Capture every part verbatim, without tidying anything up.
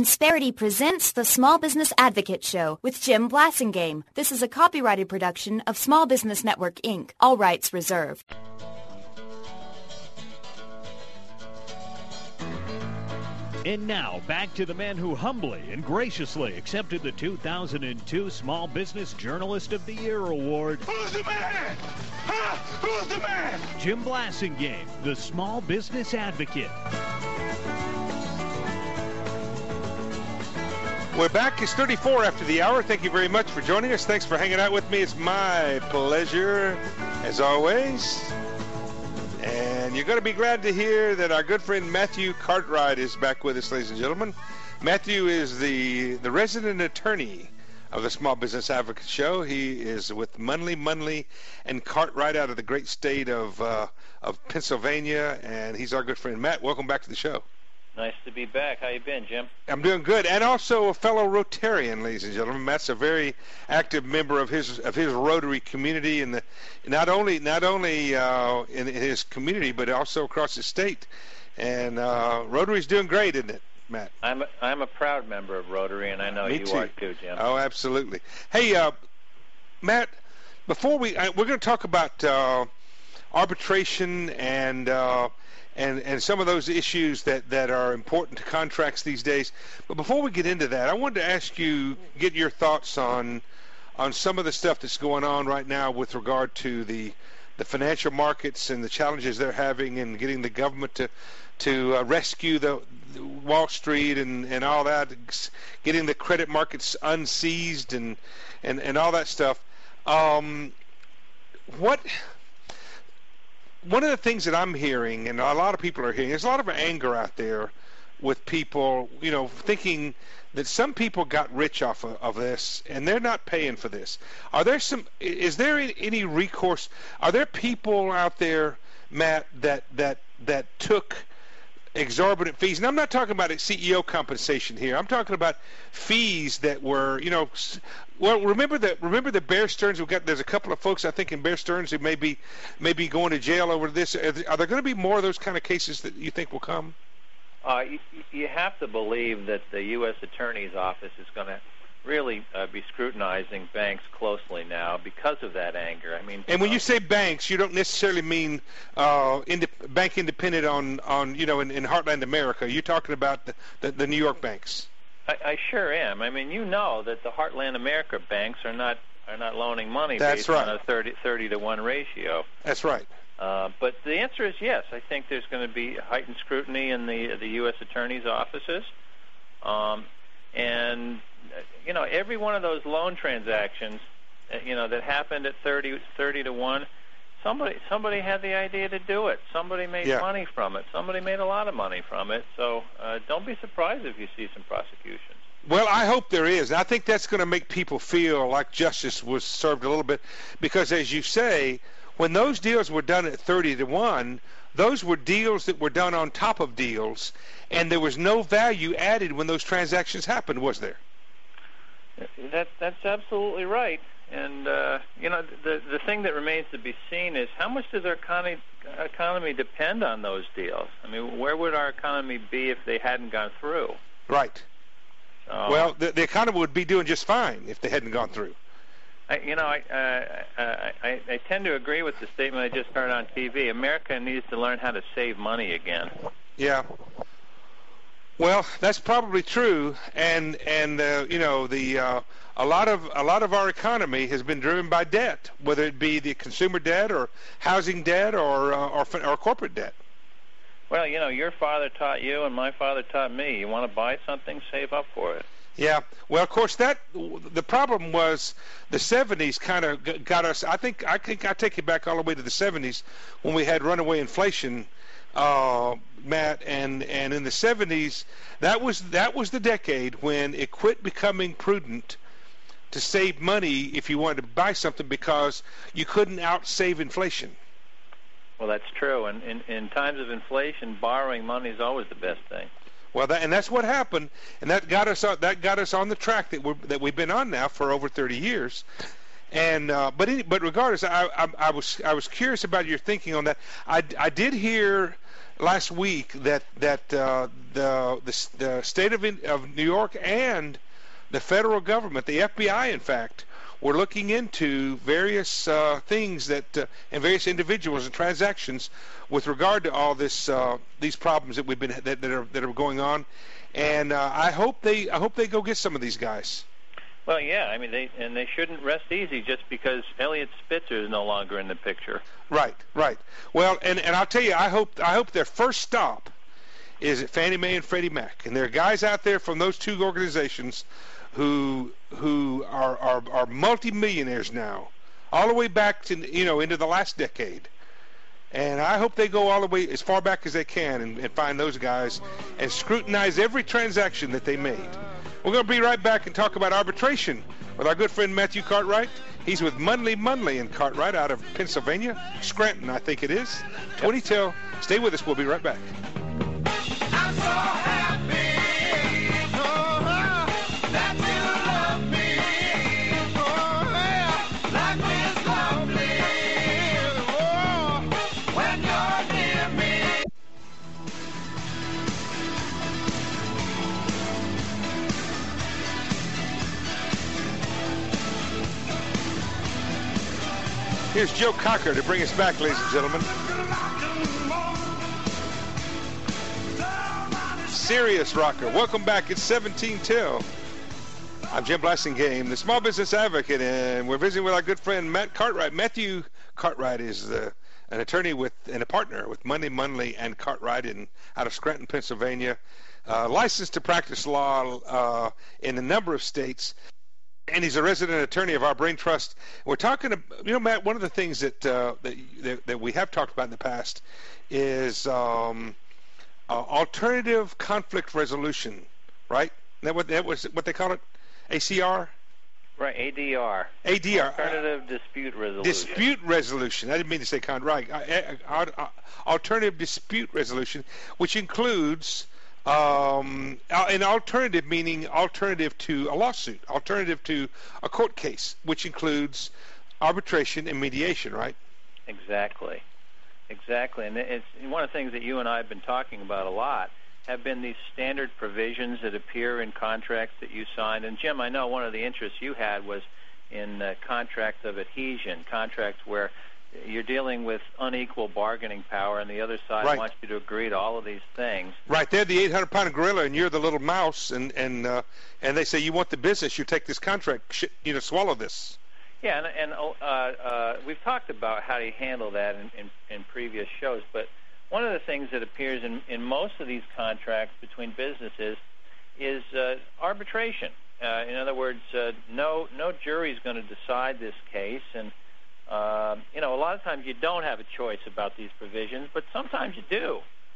Insperity presents the Small Business Advocate Show with Jim Blasingame. This is a copyrighted production of Small Business Network, Incorporated. All rights reserved. And now, back to the man who humbly and graciously accepted the two thousand two Small Business Journalist of the Year award. Who's the man? Huh? Who's the man? Jim Blasingame, the Small Business Advocate. We're back. It's thirty-four after the hour. Thank you very much for joining us. Thanks for hanging out with me. It's my pleasure, as always. And you're going to be glad to hear that our good friend Matthew Cartwright is back with us, ladies and gentlemen. Matthew is the, the resident attorney of the Small Business Advocate Show. He is with Munley, Munley, and Cartwright out of the great state of uh, of Pennsylvania, and he's our good friend. Matt, welcome back to the show. Nice to be back. How you been, Jim? I'm doing good, and also a fellow Rotarian, ladies and gentlemen. Matt's a very active member of his of his Rotary community, and not only not only uh, in his community, but also across the state. And uh, Rotary's doing great, isn't it, Matt? I'm a, I'm a proud member of Rotary, and I know Me you too. are too, Jim. Oh, absolutely. Hey, uh, Matt, before we uh, we're going to talk about uh, arbitration and. Uh, And, and some of those issues that, that are important to contracts these days. But before we get into that, I wanted to ask you, get your thoughts on on some of the stuff that's going on right now with regard to the the financial markets and the challenges they're having in getting the government to to uh, rescue the, the Wall Street and, and all that, getting the credit markets unseized and and, and all that stuff. Um, what... One of the things that I'm hearing, and a lot of people are hearing, there's a lot of anger out there with people, you know, thinking that some people got rich off of, of this, and they're not paying for this. Are there some? Is there any recourse? Are there people out there, Matt, that that that took exorbitant fees? And I'm not talking about a C E O compensation here. I'm talking about fees that were, you know. Well, remember the remember the Bear Stearns. We've got there's a couple of folks I think in Bear Stearns who may be maybe going to jail over this. Are there, are there going to be more of those kind of cases that you think will come? Uh, you, you have to believe that the U S Attorney's Office is going to really uh, be scrutinizing banks closely now because of that anger. I mean, and when uh, you say banks, you don't necessarily mean uh, ind- bank independent on, on you know in, in Heartland America. You're talking about the, the, the New York banks. I, I sure am. I mean, you know that the Heartland America banks are not are not loaning money That's based right. on a thirty, thirty to one ratio. That's right. Uh, but the answer is yes. I think there's going to be heightened scrutiny in the the U S Attorney's offices, um, and you know every one of those loan transactions, you know that happened at thirty, thirty to one. Somebody somebody had the idea to do it. Somebody made yeah. money from it. Somebody made a lot of money from it. So uh, don't be surprised if you see some prosecutions. Well, I hope there is. I think that's going to make people feel like justice was served a little bit, because as you say, when those deals were done at thirty to one, those were deals that were done on top of deals, and there was no value added when those transactions happened, was there? That that's absolutely right. And, uh, you know, the the thing that remains to be seen is how much does our economy, economy depend on those deals? I mean, where would our economy be if they hadn't gone through? Right. So, well, the, the economy would be doing just fine if they hadn't gone through. I, you know, I, uh, I, I tend to agree with the statement I just heard on T V. America needs to learn how to save money again. Yeah. Well, that's probably true, and and uh, you know the uh, a lot of a lot of our economy has been driven by debt, whether it be the consumer debt or housing debt or uh, or, or corporate debt. Well, you know, your father taught you, and my father taught me. You want to buy something, save up for it. Yeah. Well, of course, that the problem was the seventies kind of got us. I think I think I take it back all the way to the seventies when we had runaway inflation. Uh, Matt, and, and in the seventies, that was that was the decade when it quit becoming prudent to save money if you wanted to buy something because you couldn't outsave inflation. Well, that's true, and in, in times of inflation, borrowing money is always the best thing. Well, that, and that's what happened, and that got us on, that got us on the track that we that we've been on now for over thirty years. And uh, but any, but regardless, I, I I was I was curious about your thinking on that. I, I did hear last week that that uh, the, the the state of of New York and the federal government, the F B I, in fact, were looking into various uh, things that uh, and various individuals and transactions with regard to all this uh, these problems that we've been that, that are that are going on, and uh, I hope they I hope they go get some of these guys. Well, yeah, I mean, they and they shouldn't rest easy just because Elliot Spitzer is no longer in the picture. Right, right. Well, and, and I'll tell you, I hope I hope their first stop is at Fannie Mae and Freddie Mac, and there are guys out there from those two organizations who who are are, are multimillionaires now, all the way back to you know into the last decade. And I hope they go all the way as far back as they can and, and find those guys and scrutinize every transaction that they made. We're going to be right back and talk about arbitration with our good friend Matthew Cartwright. He's with Munley Munley and Cartwright out of Pennsylvania, Scranton, I think it is. twenty till. Stay with us. We'll be right back. I'm so happy oh, that you love me. Oh, yeah. Life is lovely oh, when you're near me. Here's Joe Cocker to bring us back, ladies and gentlemen. Serious rocker. Welcome back. It's seventeen till. I'm Jim Blasingame, the Small Business Advocate, and we're visiting with our good friend Matt Cartwright. Matthew Cartwright is the, an attorney with and a partner with Munley Munley and Cartwright in out of Scranton, Pennsylvania, uh, licensed to practice law uh, in a number of states. And he's a resident attorney of our Brain Trust. We're talking, you know, Matt. One of the things that uh, that, that that we have talked about in the past is um, uh, alternative conflict resolution, right? Is that what that was what they call it, A C R? Right, A D R. A D R. Alternative dispute resolution. Dispute resolution. I didn't mean to say con. Right. Uh, uh, uh, alternative dispute resolution, which includes. Um, an alternative meaning alternative to a lawsuit, alternative to a court case, which includes arbitration and mediation, right? Exactly. Exactly. And it's one of the things that you and I have been talking about a lot have been these standard provisions that appear in contracts that you signed. And, Jim, I know one of the interests you had was in uh, contracts of adhesion, contracts where you're dealing with unequal bargaining power, and the other side right. wants you to agree to all of these things. Right, they're the eight hundred pound gorilla, and you're the little mouse, and and uh, and they say you want the business, you take this contract, sh- you know, swallow this. Yeah, and, and uh, uh, we've talked about how you handle that in, in, in previous shows, but one of the things that appears in, in most of these contracts between businesses is uh, arbitration. Uh, in other words, uh, no no jury is going to decide this case, and Uh, you know, a lot of times you don't have a choice about these provisions, but sometimes you do.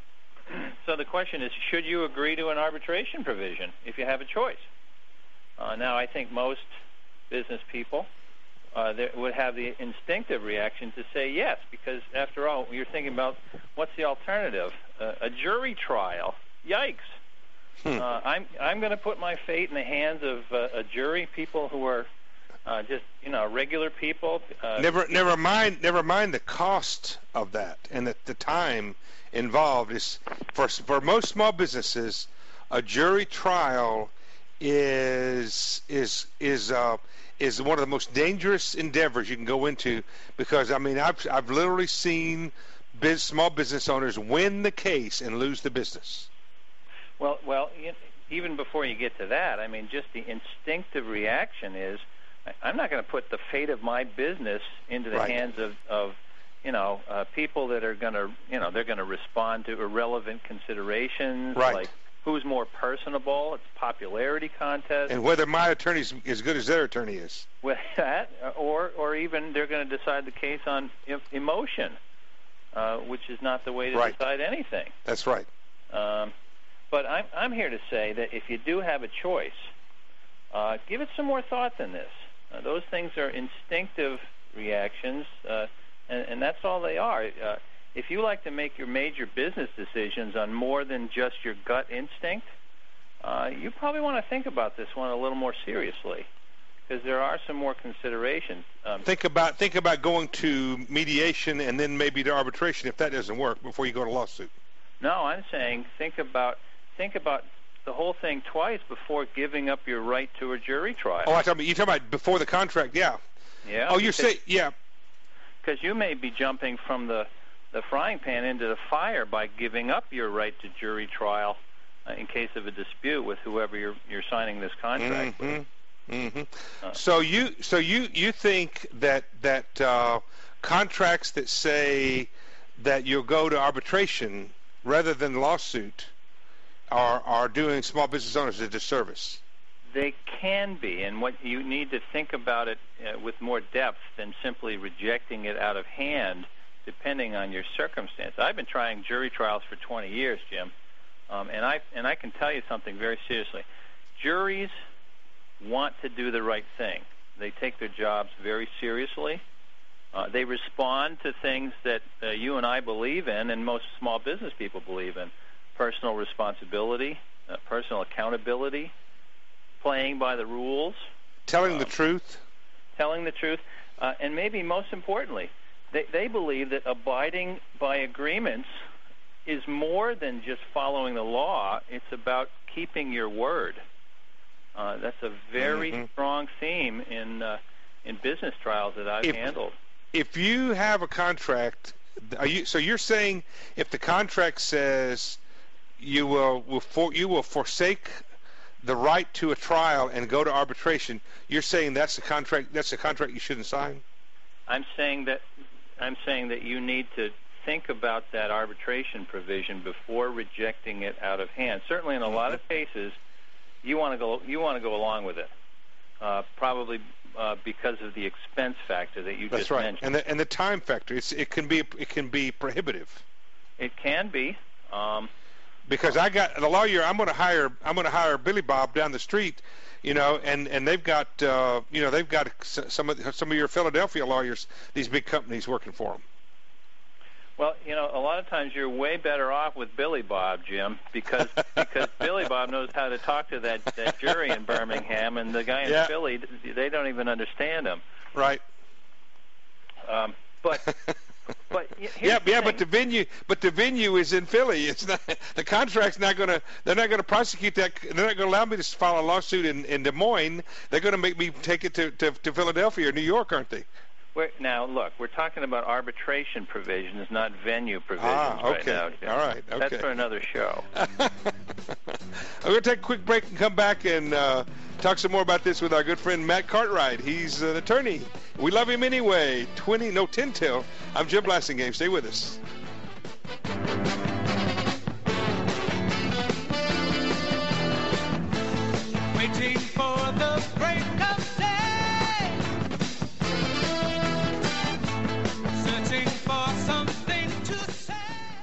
So the question is, should you agree to an arbitration provision if you have a choice? Uh, now, I think most business people uh, would have the instinctive reaction to say yes, because after all, you're thinking about what's the alternative? Uh, a jury trial. Yikes. Hmm. Uh, I'm I'm going to put my fate in the hands of uh, a jury, people who are Uh, just you know, regular people. Uh, never, never mind. Never mind the cost of that, and the, the time involved is for for most small businesses. A jury trial is is is uh, is one of the most dangerous endeavors you can go into, because I mean I've I've literally seen biz, small business owners win the case and lose the business. Well, well, even before you get to that, I mean, just the instinctive reaction is, I'm not going to put the fate of my business into the right. hands of, of you know, uh, people that are going to, you know, they're going to respond to irrelevant considerations, right. like who's more personable. It's a popularity contest. And whether my attorney's as good as their attorney is. With that, or or even they're going to decide the case on emotion, uh, which is not the way to right. decide anything. That's right. Um, but I'm I'm here to say that if you do have a choice, uh, give it some more thought than this. Uh, those things are instinctive reactions, uh, and, and that's all they are. Uh, if you like to make your major business decisions on more than just your gut instinct, uh, you probably want to think about this one a little more seriously, because there are some more considerations. Um, think about think about going to mediation and then maybe to arbitration if that doesn't work before you go to lawsuit. No, I'm saying think about think about the whole thing twice before giving up your right to a jury trial. Oh, I talking about, you talking about before the contract? Yeah. Yeah. Oh, you say yeah. Because you may be jumping from the the frying pan into the fire by giving up your right to jury trial uh, in case of a dispute with whoever you're you're signing this contract mm-hmm. with. Mm-hmm. Uh, so you so you you think that that uh, contracts that say that you'll go to arbitration rather than lawsuit are are doing small business owners a disservice? They can be, and what you need to think about it uh, with more depth than simply rejecting it out of hand, depending on your circumstance. I've been trying jury trials for twenty years, Jim, um, and I and I can tell you something very seriously. Juries want to do the right thing. They take their jobs very seriously. Uh, they respond to things that uh, you and I believe in, and most small business people believe in: personal responsibility, uh, personal accountability, playing by the rules, telling um, the truth, telling the truth, uh, and maybe most importantly, they, they believe that abiding by agreements is more than just following the law. It's about keeping your word. Uh, that's a very mm-hmm. strong theme in uh, in business trials that I've if, handled. If you have a contract, are you, so you're saying if the contract says you will, will for, you will forsake the right to a trial and go to arbitration, you're saying that's a contract that's a contract you shouldn't sign? I'm saying that I'm saying that you need to think about that arbitration provision before rejecting it out of hand. Certainly, in a mm-hmm. lot of cases, you want to go you want to go along with it, uh, probably uh, because of the expense factor that you That's just right. mentioned. And the and the time factor. It's it can be it can be prohibitive. It can be. Um, Because I got the lawyer, I'm going to hire. I'm going to hire Billy Bob down the street, you know, and, and they've got, uh, you know, they've got some of some of your Philadelphia lawyers, these big companies working for them. Well, you know, a lot of times you're way better off with Billy Bob, Jim, because because Billy Bob knows how to talk to that, that jury in Birmingham, and the guy in yeah. Philly, they don't even understand him. Right. Um, but. But yeah, the yeah, thing. but the venue, but the venue is in Philly. It's not the contract's not going to. They're not going to prosecute that. They're not going to allow me to file a lawsuit in, in Des Moines. They're going to make me take it to, to, to Philadelphia or New York, aren't they? We're, now, look, we're talking about arbitration provisions, not venue provisions ah, okay. right now. All right, okay. That's for another show. I'm going to take a quick break and come back and uh, talk some more about this with our good friend Matt Cartwright. He's an attorney. We love him anyway. Twenty, no, ten till. I'm Jim Blasingame. Stay with us. Waiting for the break of day, searching for something to say.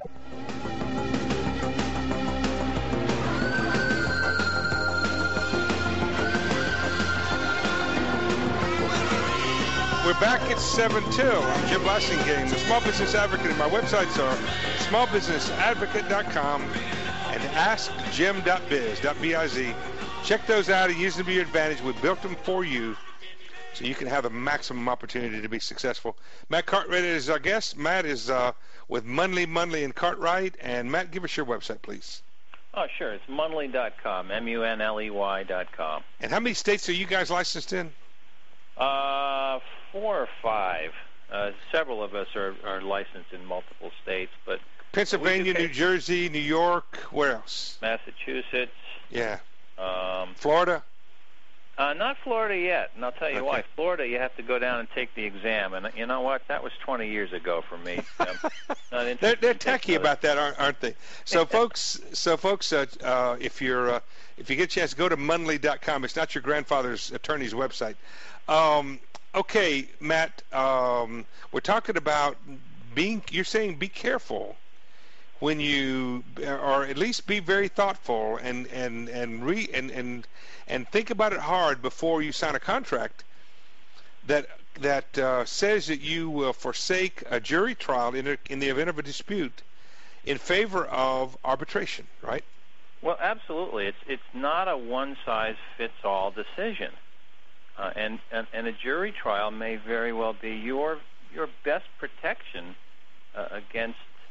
We're back at seven till. I'm Jim Blasingame, the Small Business Advocate, and my websites are small business advocate dot com and ask jim dot biz. Check those out and use them to your advantage. We built them for you so you can have the maximum opportunity to be successful. Matt Cartwright is our guest. Matt is uh, with Munley, Munley and Cartwright. And Matt, give us your website, please. Oh, sure. It's munley dot com, M U N L E Y dot com. And how many states are you guys licensed in? Uh, four or five. Uh, several of us are, are licensed in multiple states, but Pennsylvania, New Jersey, New York. Where else? Massachusetts. Yeah. Um, Florida? Uh, not Florida yet, and I'll tell you Okay. why. Florida, you have to go down and take the exam, and you know what? That was twenty years ago for me. Um, not they're interested they're in tacky taking about that, aren't, aren't they? So, folks, so folks, uh, uh, if you're uh, if you get a chance, go to munley dot com. It's not your grandfather's attorney's website. Um, okay, Matt, um, we're talking about being. You're saying be careful when you, or at least be very thoughtful and and and re and and and think about it hard before you sign a contract that that uh, says that you will forsake a jury trial in a, in the event of a dispute in favor of arbitration, right? Well, absolutely. It's it's not a one-size-fits-all decision, uh, and, and and a jury trial may very well be your your best protection uh, against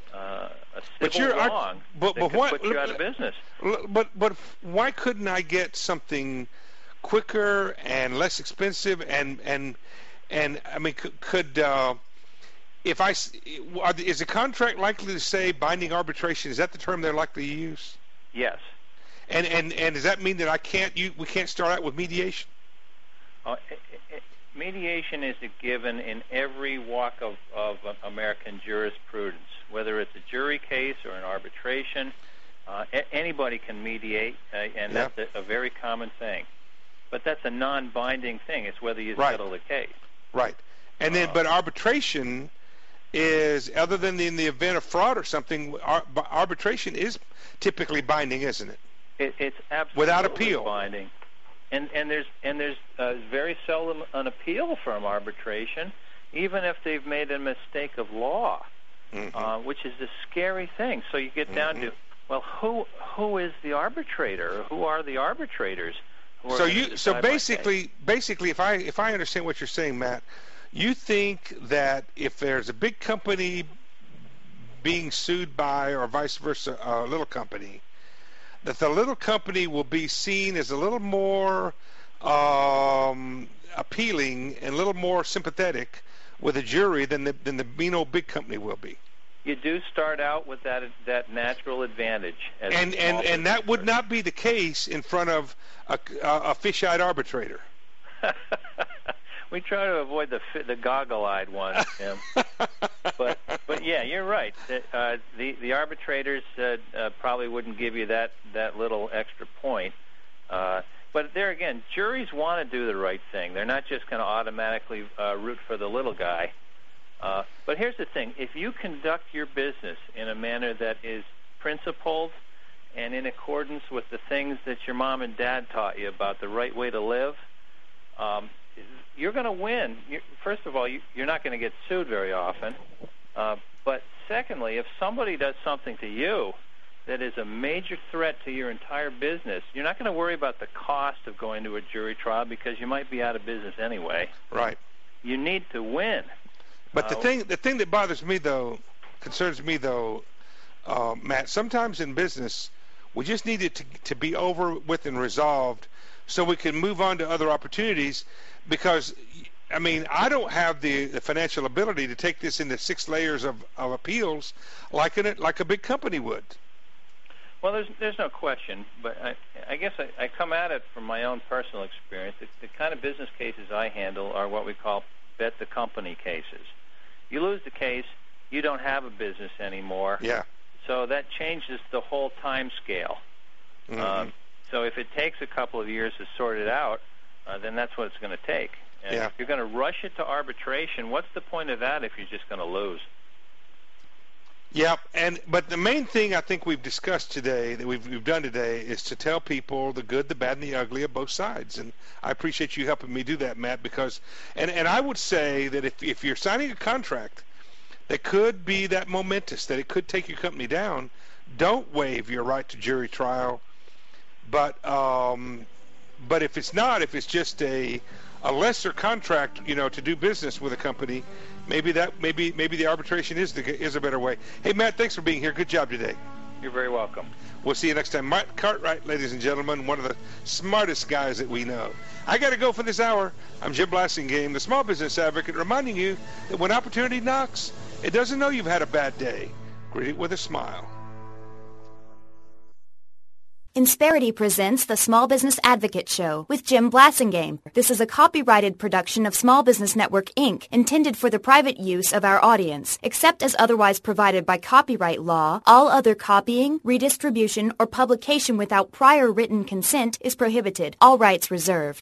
uh, a but civil you're, wrong but, that but could what, put you out of business. But but why couldn't I get something quicker and less expensive and and and I mean could, could uh, if I are the, is the contract likely to say binding arbitration? Is that the term they're likely to use? Yes. And and and does that mean that I can't you we can't start out with mediation? Uh, it, it, mediation is a given in every walk of, of American jurisprudence, whether it's a jury case or an arbitration. Uh, a- anybody can mediate, uh, and yeah. that's a, a very common thing. But that's a non-binding thing. It's whether you right. settle the case. Right. And then, uh, but arbitration is, other than in the event of fraud or something, ar- arbitration is typically binding, isn't it? it it's absolutely without appeal binding. And and there's and there's uh, very seldom an appeal from arbitration, even if they've made a mistake of law, mm-hmm. uh, which is a scary thing. So you get down mm-hmm. to, well, who who is the arbitrator? Who are the arbitrators? Who are so going to you so decide my basically case? basically if I if I understand what you're saying, Matt, you think that if there's a big company being sued by, or vice versa, a little company, that the little company will be seen as a little more um, appealing and a little more sympathetic with a jury than the than the mean old big company will be. You do start out with that that natural advantage. As And a and small and that would business not be the case in front of a, a, a fish-eyed arbitrator. We try to avoid the fi- the goggle-eyed ones, Tim. but but yeah, you're right. The uh, the, the arbitrators uh, uh, probably wouldn't give you that, that little extra point. Uh, but there again, juries want to do the right thing. They're not just going to automatically uh, root for the little guy. Uh, but here's the thing: if you conduct your business in a manner that is principled and in accordance with the things that your mom and dad taught you about the right way to live, um, you're going to win. You're, first of all, you, you're not going to get sued very often. Uh, but secondly, if somebody does something to you that is a major threat to your entire business, you're not going to worry about the cost of going to a jury trial because you might be out of business anyway. Right. You need to win. But uh, the thing the thing that bothers me, though, concerns me, though, uh, Matt, sometimes in business, we just need it to, to be over with and resolved so we can move on to other opportunities. Because, I mean, I don't have the, the financial ability to take this into six layers of, of appeals like an, like a big company would. Well, there's there's no question, but I, I guess I, I come at it from my own personal experience. The, the kind of business cases I handle are what we call bet the company cases. You lose the case, you don't have a business anymore. Yeah. So that changes the whole time scale. Mm-hmm. Um, so if it takes a couple of years to sort it out, uh, then that's what it's going to take. And yeah. if you're going to rush it to arbitration, what's the point of that if you're just going to lose? Yeah, and but the main thing I think we've discussed today, that we've, we've done today, is to tell people the good, the bad, and the ugly of both sides. And I appreciate you helping me do that, Matt, because, and, and I would say that if, if you're signing a contract that could be that momentous, that it could take your company down, don't waive your right to jury trial. But um, but if it's not, if it's just a a lesser contract, you know, to do business with a company, maybe that maybe maybe the arbitration is the is a better way. Hey, Matt, thanks for being here. Good job today. You're very welcome. We'll see you next time. Matt Cartwright, ladies and gentlemen, one of the smartest guys that we know. I got to go for this hour. I'm Jim Blasingame, the small business advocate, reminding you that when opportunity knocks, it doesn't know you've had a bad day. Greet it with a smile. Insperity presents the Small Business Advocate Show with Jim Blasingame. This is a copyrighted production of Small Business Network, Incorporated, intended for the private use of our audience. Except as otherwise provided by copyright law, all other copying, redistribution, or publication without prior written consent is prohibited. All rights reserved.